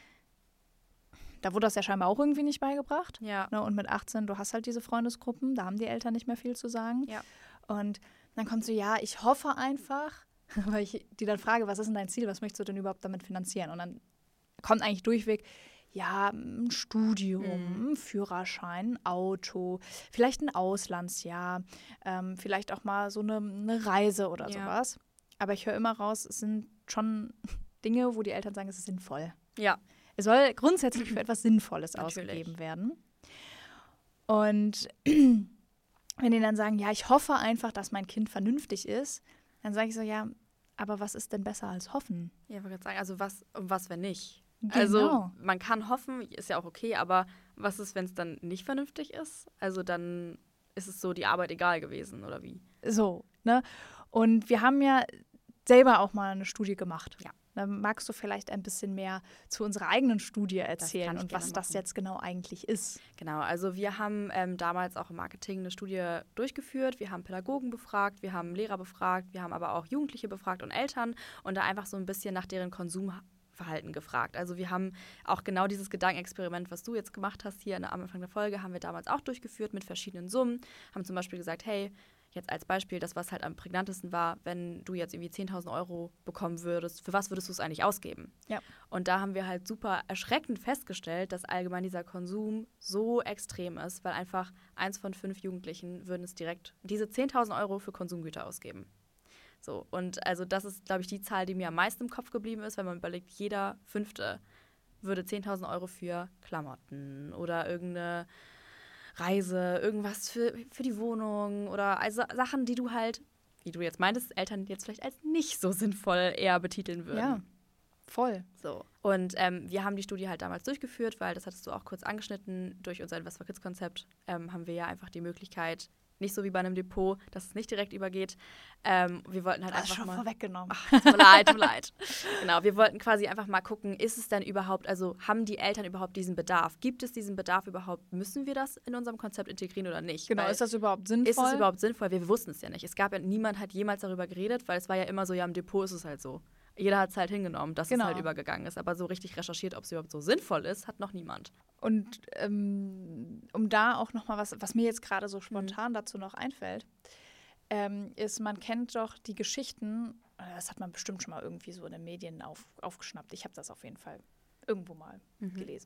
Da wurde das ja scheinbar auch irgendwie nicht beigebracht. Ja. Ne? Und mit achtzehn, du hast halt diese Freundesgruppen, da haben die Eltern nicht mehr viel zu sagen. Ja. Und dann kommt so, ja, ich hoffe einfach, weil ich die dann frage, was ist denn dein Ziel, was möchtest du denn überhaupt damit finanzieren? Und dann kommt eigentlich durchweg, ja, ein Studium, Mhm. ein Führerschein, ein Auto, vielleicht ein Auslandsjahr, ähm, vielleicht auch mal so eine, eine Reise oder Ja. sowas. Aber ich höre immer raus, es sind schon Dinge, wo die Eltern sagen, es ist sinnvoll. Ja. Es soll grundsätzlich für etwas Sinnvolles Natürlich. ausgegeben werden. Und wenn die dann sagen, ja, ich hoffe einfach, dass mein Kind vernünftig ist, dann sage ich so, ja, aber was ist denn besser als hoffen? Ja, ich wollte gerade sagen, also was, und was, wenn nicht? Genau. Also man kann hoffen, ist ja auch okay, aber was ist, wenn es dann nicht vernünftig ist? Also dann ist es so die Arbeit egal gewesen, oder wie? So, ne? Und wir haben ja selber auch mal eine Studie gemacht. Ja. Dann magst du vielleicht ein bisschen mehr zu unserer eigenen Studie kann erzählen ich und gerne was das machen. jetzt genau eigentlich ist. Genau, also wir haben ähm, damals auch im Marketing eine Studie durchgeführt. Wir haben Pädagogen befragt, wir haben Lehrer befragt, wir haben aber auch Jugendliche befragt und Eltern und da einfach so ein bisschen nach deren Konsumverhalten gefragt. Also wir haben auch genau dieses Gedankenexperiment, was du jetzt gemacht hast hier am Anfang der Folge, haben wir damals auch durchgeführt mit verschiedenen Summen. Haben zum Beispiel gesagt, hey, jetzt als Beispiel, das, was halt am prägnantesten war, wenn du jetzt irgendwie zehntausend Euro bekommen würdest, für was würdest du es eigentlich ausgeben? Ja. Und da haben wir halt super erschreckend festgestellt, dass allgemein dieser Konsum so extrem ist, weil einfach eins von fünf Jugendlichen würden es direkt, diese zehntausend Euro für Konsumgüter ausgeben. So, und also das ist, glaube ich, die Zahl, die mir am meisten im Kopf geblieben ist, wenn man überlegt, jeder Fünfte würde zehntausend Euro für Klamotten oder irgendeine Reise, irgendwas für, für die Wohnung oder also Sachen, die du halt, wie du jetzt meintest, Eltern jetzt vielleicht als nicht so sinnvoll eher betiteln würden. Ja, voll. So. Und ähm, wir haben die Studie halt damals durchgeführt, weil, das hattest du auch kurz angeschnitten, durch unser Invest for Kids Konzept ähm, haben wir ja einfach die Möglichkeit, nicht so wie bei einem Depot, dass es nicht direkt übergeht. Ähm, wir wollten halt Das ist einfach schon mal... vorweggenommen. Ach, tut mir leid, tut mir leid. Genau, wir wollten quasi einfach mal gucken, ist es denn überhaupt, also haben die Eltern überhaupt diesen Bedarf? Gibt es diesen Bedarf überhaupt? Müssen wir das in unserem Konzept integrieren oder nicht? Genau, Weil ist das überhaupt sinnvoll? ist es überhaupt sinnvoll? Wir wussten es ja nicht. Es gab ja, niemand hat jemals darüber geredet, weil es war ja immer so, ja, im Depot ist es halt so. Jeder hat es halt hingenommen, dass Genau. es halt übergegangen ist. Aber so richtig recherchiert, ob es überhaupt so sinnvoll ist, hat noch niemand. Und ähm, um da auch noch mal was, was mir jetzt gerade so spontan Mhm. dazu noch einfällt, ähm, ist, man kennt doch die Geschichten, äh, das hat man bestimmt schon mal irgendwie so in den Medien auf, aufgeschnappt. Ich habe das auf jeden Fall irgendwo mal Mhm. gelesen.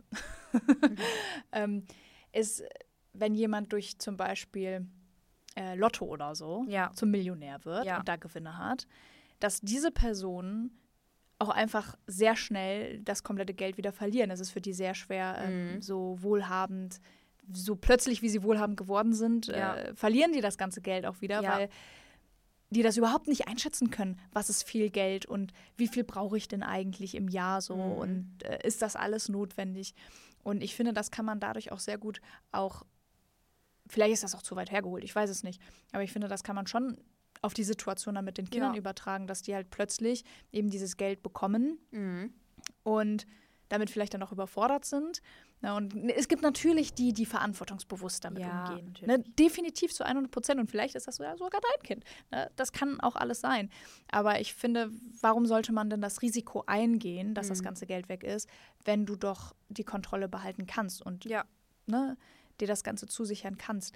ähm, ist, wenn jemand durch zum Beispiel äh, Lotto oder so Ja. zum Millionär wird Ja. und da Gewinne hat, dass diese Person auch einfach sehr schnell das komplette Geld wieder verlieren. Es ist für die sehr schwer, ähm, Mhm. so wohlhabend, so plötzlich, wie sie wohlhabend geworden sind, Ja. äh, verlieren die das ganze Geld auch wieder, Ja. weil die das überhaupt nicht einschätzen können, was ist viel Geld und wie viel brauche ich denn eigentlich im Jahr so Mhm. und äh, ist das alles notwendig? Und ich finde, das kann man dadurch auch sehr gut auch, vielleicht ist das auch zu weit hergeholt, ich weiß es nicht, aber ich finde, das kann man schon auf die Situation dann mit den Kindern Ja. übertragen, dass die halt plötzlich eben dieses Geld bekommen Mhm. und damit vielleicht dann auch überfordert sind. Na, und es gibt natürlich die, die verantwortungsbewusst damit Ja, umgehen. natürlich. Ne, definitiv zu hundert Prozent. Und vielleicht ist das ja sogar dein Kind. Ne, das kann auch alles sein. Aber ich finde, warum sollte man denn das Risiko eingehen, dass Mhm. das ganze Geld weg ist, wenn du doch die Kontrolle behalten kannst und Ja. ne, dir das Ganze zusichern kannst.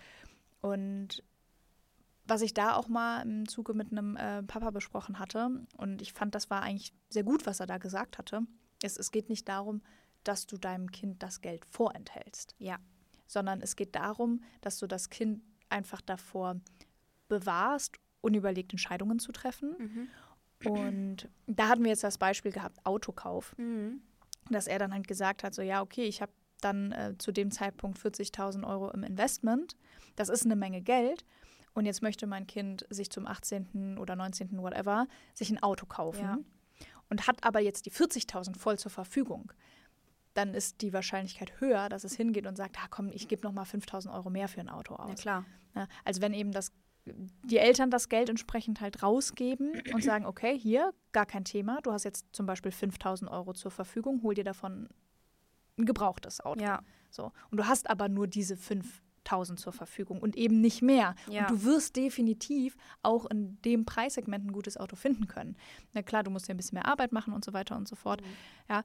Und was ich da auch mal im Zuge mit einem äh, Papa besprochen hatte, und ich fand, das war eigentlich sehr gut, was er da gesagt hatte, ist, es geht nicht darum, dass du deinem Kind das Geld vorenthältst, Ja. sondern es geht darum, dass du das Kind einfach davor bewahrst, unüberlegt Entscheidungen zu treffen. Mhm. Und da hatten wir jetzt das Beispiel gehabt, Autokauf, Mhm. dass er dann halt gesagt hat, so ja, okay, ich habe dann äh, zu dem Zeitpunkt vierzigtausend Euro im Investment, das ist eine Menge Geld und jetzt möchte mein Kind sich zum achtzehnten oder neunzehnten whatever, sich ein Auto kaufen Ja. und hat aber jetzt die vierzigtausend voll zur Verfügung. Dann ist die Wahrscheinlichkeit höher, dass es hingeht und sagt, ah, komm, ich gebe noch mal fünftausend Euro mehr für ein Auto aus. Ja, klar. Ja, also wenn eben das, die Eltern das Geld entsprechend halt rausgeben und sagen, okay, hier, gar kein Thema, du hast jetzt zum Beispiel fünftausend Euro zur Verfügung, hol dir davon ein gebrauchtes Auto. Ja. So. Und du hast aber nur diese fünftausend zur Verfügung und eben nicht mehr. Ja. Und du wirst definitiv auch in dem Preissegment ein gutes Auto finden können. Na klar, du musst ja ein bisschen mehr Arbeit machen und so weiter und so fort. Mhm. Ja.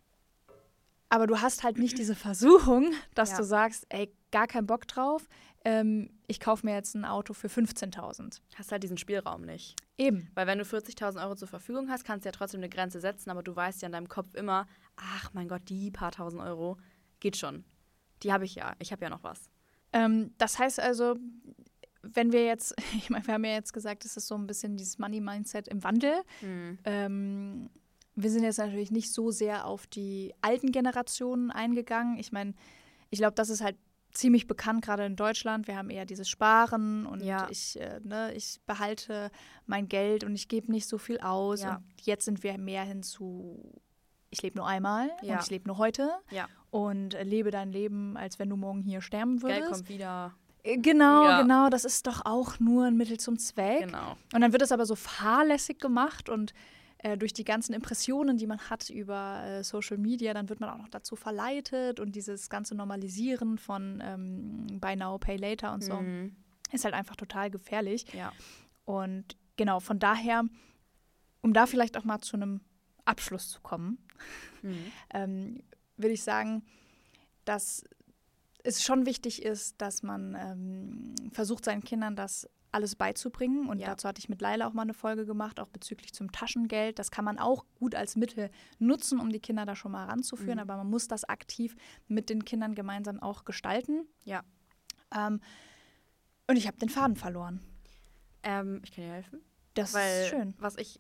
Aber du hast halt nicht diese Versuchung, dass Ja. du sagst, ey, gar keinen Bock drauf, ähm, ich kaufe mir jetzt ein Auto für fünfzehntausend. Hast halt diesen Spielraum nicht. Eben. Weil wenn du vierzigtausend Euro zur Verfügung hast, kannst du ja trotzdem eine Grenze setzen, aber du weißt ja in deinem Kopf immer, ach mein Gott, die paar tausend Euro, geht schon. Die habe ich ja. Ich habe ja noch was. Ähm, das heißt also, wenn wir jetzt, ich meine, wir haben ja jetzt gesagt, es ist so ein bisschen dieses Money-Mindset im Wandel. Mhm. Ähm, wir sind jetzt natürlich nicht so sehr auf die alten Generationen eingegangen. Ich meine, ich glaube, das ist halt ziemlich bekannt, gerade in Deutschland. Wir haben eher dieses Sparen und Ja. ich, äh, ne, ich behalte mein Geld und ich gebe nicht so viel aus. Ja. Und jetzt sind wir mehr hin zu, ich lebe nur einmal Ja. und ich lebe nur heute Ja. und äh, lebe dein Leben, als wenn du morgen hier sterben würdest. Geld kommt wieder. Äh, Genau, Ja. genau. Das ist doch auch nur ein Mittel zum Zweck. Genau. Und dann wird es aber so fahrlässig gemacht und äh, durch die ganzen Impressionen, die man hat über äh, Social Media, dann wird man auch noch dazu verleitet und dieses ganze Normalisieren von ähm, Buy Now, Pay Later und so Mhm. ist halt einfach total gefährlich. Ja. Und genau, von daher, um da vielleicht auch mal zu einem Abschluss zu kommen, Mhm. ähm, würde ich sagen, dass es schon wichtig ist, dass man ähm, versucht, seinen Kindern das alles beizubringen. Und Ja. dazu hatte ich mit Laila auch mal eine Folge gemacht, auch bezüglich zum Taschengeld. Das kann man auch gut als Mittel nutzen, um die Kinder da schon mal ranzuführen. Mhm. Aber man muss das aktiv mit den Kindern gemeinsam auch gestalten. Ja. Ähm, und ich habe den Faden verloren. Ähm, ich kann dir helfen. Das Weil ist schön. was ich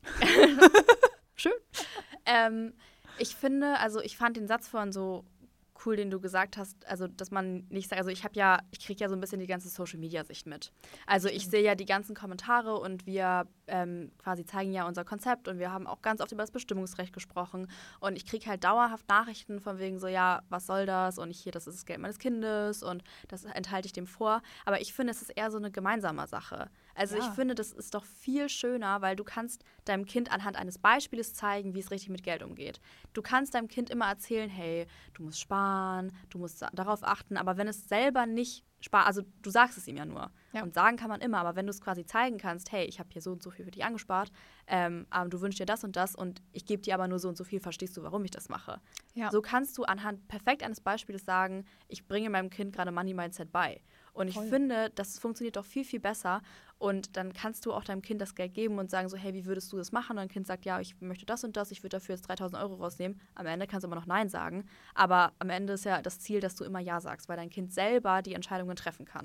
schön. Ähm, ich finde, also ich fand den Satz vorhin so cool, den du gesagt hast, also dass man nicht sagt, also ich habe ja, ich kriege ja so ein bisschen die ganze Social-Media-Sicht mit. Also ich sehe ja die ganzen Kommentare und wir ähm, quasi zeigen ja unser Konzept und wir haben auch ganz oft über das Bestimmungsrecht gesprochen und ich kriege halt dauerhaft Nachrichten von wegen so, ja, was soll das und ich hier, das ist das Geld meines Kindes und das enthalte ich dem vor. Aber ich finde, es ist eher so eine gemeinsame Sache. Also Ja. ich finde, das ist doch viel schöner, weil du kannst deinem Kind anhand eines Beispiels zeigen, wie es richtig mit Geld umgeht. Du kannst deinem Kind immer erzählen, hey, du musst sparen, du musst darauf achten, aber wenn es selber nicht spart, also du sagst es ihm ja nur. Ja. Und sagen kann man immer, aber wenn du es quasi zeigen kannst, hey, ich habe hier so und so viel für dich angespart, ähm, aber du wünschst dir das und das und ich gebe dir aber nur so und so viel, verstehst du, warum ich das mache? Ja. So kannst du anhand perfekt eines Beispiels sagen, ich bringe meinem Kind gerade Money Mindset bei. Und ich Voll. finde, das funktioniert doch viel, viel besser. Und dann kannst du auch deinem Kind das Geld geben und sagen so, hey, wie würdest du das machen? Und dein Kind sagt, ja, ich möchte das und das, ich würde dafür jetzt dreitausend Euro rausnehmen. Am Ende kannst du immer noch Nein sagen. Aber am Ende ist ja das Ziel, dass du immer Ja sagst, weil dein Kind selber die Entscheidungen treffen kann.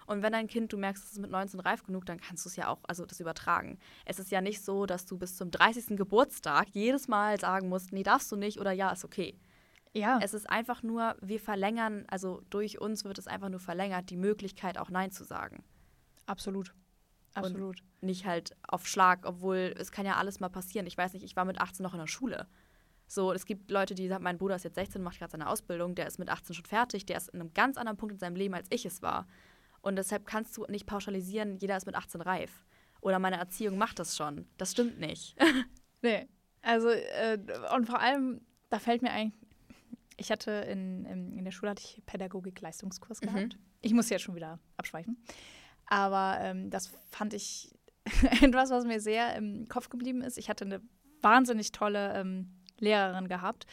Und wenn dein Kind, du merkst, es ist mit neunzehn reif genug, dann kannst du es ja auch, also das übertragen. Es ist ja nicht so, dass du bis zum dreißigsten Geburtstag jedes Mal sagen musst, nee, darfst du nicht oder ja, ist okay. Ja. Es ist einfach nur, wir verlängern, also durch uns wird es einfach nur verlängert, die Möglichkeit auch Nein zu sagen. Absolut. Absolut. Und nicht halt auf Schlag, obwohl es kann ja alles mal passieren. Ich weiß nicht, ich war mit achtzehn noch in der Schule. So, es gibt Leute, die sagen, mein Bruder ist jetzt sechzehn, macht gerade seine Ausbildung, der ist mit achtzehn schon fertig, der ist in einem ganz anderen Punkt in seinem Leben, als ich es war. Und deshalb kannst du nicht pauschalisieren, jeder ist mit achtzehn reif. Oder meine Erziehung macht das schon. Das stimmt nicht. Nee, also äh, und vor allem, da fällt mir eigentlich, ich hatte in, in, in der Schule hatte ich Pädagogik-Leistungskurs Mhm. gehabt. Ich muss jetzt schon wieder abschweifen. Aber ähm, das fand ich etwas, was mir sehr im Kopf geblieben ist. Ich hatte eine wahnsinnig tolle ähm, Lehrerin gehabt.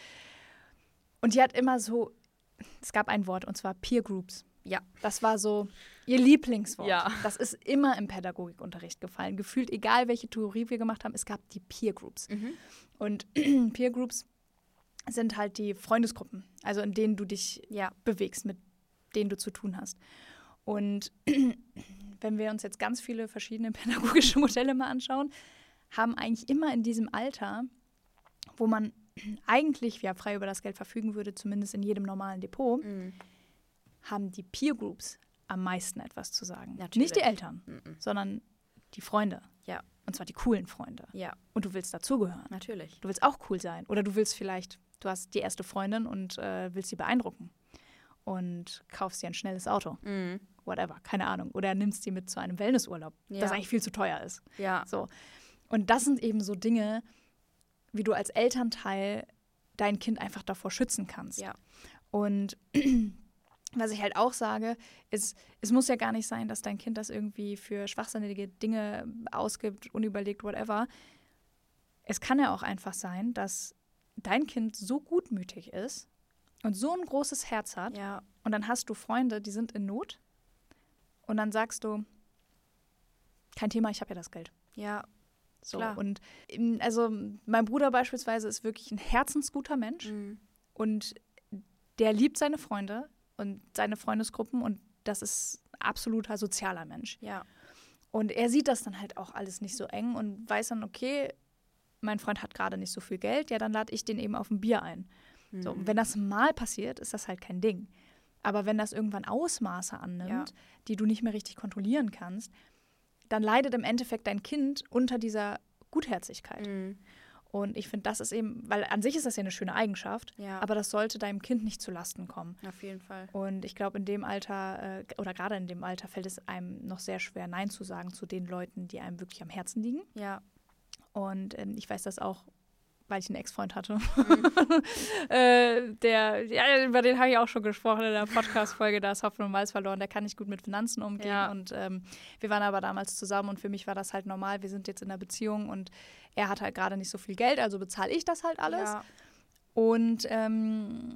Und die hat immer so, es gab ein Wort, und zwar Peer Groups. Ja. Das war so ihr Lieblingswort. Ja. Das ist immer im Pädagogikunterricht gefallen. Gefühlt, egal welche Theorie wir gemacht haben, es gab die Peer Groups. Mhm. Und Peer Groups sind halt die Freundesgruppen, also in denen du dich Ja. bewegst, mit denen du zu tun hast. Und wenn wir uns jetzt ganz viele verschiedene pädagogische Modelle mal anschauen, haben eigentlich immer in diesem Alter, wo man eigentlich ja frei über das Geld verfügen würde, zumindest in jedem normalen Depot, Mhm. haben die Peer Groups am meisten etwas zu sagen. Natürlich. Nicht die Eltern, Mhm. sondern die Freunde. Ja. Und zwar die coolen Freunde. Ja, Und du willst dazugehören. natürlich. Du willst auch cool sein. Oder du willst vielleicht, du hast die erste Freundin und äh, willst sie beeindrucken. Und kaufst dir ein schnelles Auto. Mhm. Whatever, keine Ahnung. Oder nimmst sie mit zu einem Wellnessurlaub, Ja. das eigentlich viel zu teuer ist. Ja. So. Und das sind eben so Dinge, wie du als Elternteil dein Kind einfach davor schützen kannst. Ja. Und was ich halt auch sage, ist, es muss ja gar nicht sein, dass dein Kind das irgendwie für schwachsinnige Dinge ausgibt, unüberlegt, whatever. Es kann ja auch einfach sein, dass dein Kind so gutmütig ist und so ein großes Herz hat Ja. und dann hast du Freunde, die sind in Not und dann sagst du, kein Thema, ich habe ja das Geld. Ja. So. Klar. Und ähm, also mein Bruder beispielsweise ist wirklich ein herzensguter Mensch Mhm. und der liebt seine Freunde und seine Freundesgruppen und das ist absoluter sozialer Mensch. Ja. Und er sieht das dann halt auch alles nicht so eng und weiß dann, okay, mein Freund hat gerade nicht so viel Geld, ja, dann lade ich den eben auf ein Bier ein. Mhm. So, und wenn das mal passiert, ist das halt kein Ding. Aber wenn das irgendwann Ausmaße annimmt, Ja. die du nicht mehr richtig kontrollieren kannst, dann leidet im Endeffekt dein Kind unter dieser Gutherzigkeit. Mhm. Und ich finde, das ist eben, weil an sich ist das ja eine schöne Eigenschaft, Ja. aber das sollte deinem Kind nicht zu Lasten kommen. Auf jeden Fall. Und ich glaube, in dem Alter, äh, oder gerade in dem Alter, fällt es einem noch sehr schwer, Nein zu sagen zu den Leuten, die einem wirklich am Herzen liegen. Ja. Und ähm, ich weiß das auch, weil ich einen Ex-Freund hatte. Mhm. äh, der, ja, über den habe ich auch schon gesprochen in der Podcast-Folge, da ist Hopfen und Malz verloren, der kann nicht gut mit Finanzen umgehen. Ja. Und ähm, wir waren aber damals zusammen und für mich war das halt normal. Wir sind jetzt in einer Beziehung und er hat halt gerade nicht so viel Geld, also bezahle ich das halt alles. Ja. Und ähm,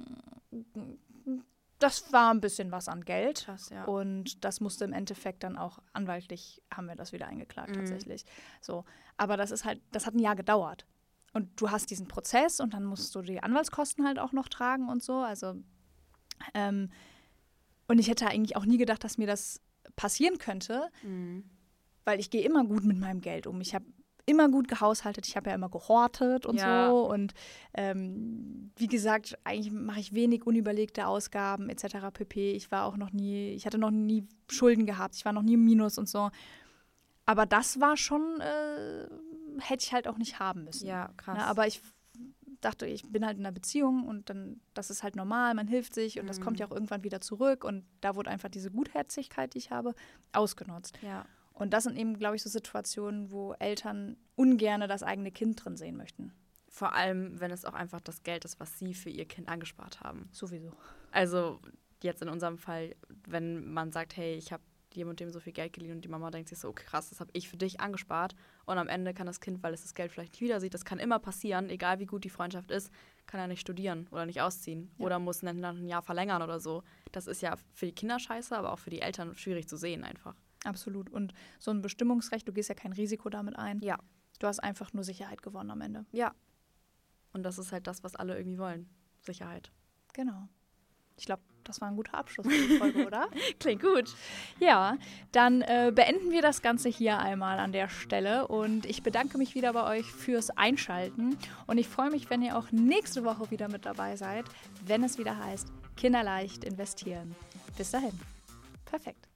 das war ein bisschen was an Geld. Krass, ja. Und das musste im Endeffekt dann auch anwaltlich, haben wir das wieder eingeklagt Mhm. tatsächlich. So. Aber das ist halt, das hat ein Jahr gedauert. Und du hast diesen Prozess und dann musst du die Anwaltskosten halt auch noch tragen und so. Also ähm, und ich hätte eigentlich auch nie gedacht, dass mir das passieren könnte, Mhm. weil ich gehe immer gut mit meinem Geld um. Ich habe immer gut gehaushaltet, ich habe ja immer gehortet und Ja. so. Und ähm, wie gesagt, eigentlich mache ich wenig unüberlegte Ausgaben et cetera pp. Ich war auch noch nie, ich hatte noch nie Schulden gehabt, ich war noch nie im Minus und so. Aber das war schon, äh, hätte ich halt auch nicht haben müssen. Ja, krass. Ne, aber ich dachte, ich bin halt in einer Beziehung und dann, das ist halt normal, man hilft sich und das Mhm. kommt ja auch irgendwann wieder zurück. Und da wurde einfach diese Gutherzigkeit, die ich habe, ausgenutzt. ja. Und das sind eben, glaube ich, so Situationen, wo Eltern ungerne das eigene Kind drin sehen möchten. Vor allem, wenn es auch einfach das Geld ist, was sie für ihr Kind angespart haben. Sowieso. Also jetzt in unserem Fall, wenn man sagt, hey, ich habe dem und dem so viel Geld geliehen und die Mama denkt sich so, okay, krass, das habe ich für dich angespart. Und am Ende kann das Kind, weil es das Geld vielleicht nicht wieder sieht, das kann immer passieren, egal wie gut die Freundschaft ist, kann er nicht studieren oder nicht ausziehen Ja. oder muss dann ein Jahr verlängern oder so. Das ist ja für die Kinder scheiße, aber auch für die Eltern schwierig zu sehen einfach. Absolut. Und so ein Bestimmungsrecht, du gehst ja kein Risiko damit ein. Ja. Du hast einfach nur Sicherheit gewonnen am Ende. Ja. Und das ist halt das, was alle irgendwie wollen. Sicherheit. Genau. Ich glaube, das war ein guter Abschluss für die Folge, oder? Klingt gut. Ja, dann äh, beenden wir das Ganze hier einmal an der Stelle und ich bedanke mich wieder bei euch fürs Einschalten und ich freue mich, wenn ihr auch nächste Woche wieder mit dabei seid, wenn es wieder heißt, kinderleicht investieren. Bis dahin. Perfekt.